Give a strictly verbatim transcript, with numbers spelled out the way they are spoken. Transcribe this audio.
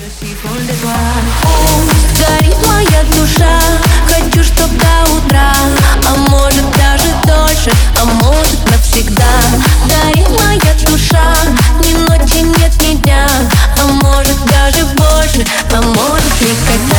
Пусть горит моя душа, хочу, чтоб до утра, а может даже дольше, а может навсегда. Горит моя душа, ни ночи нет, ни дня, а может даже больше, а может никогда.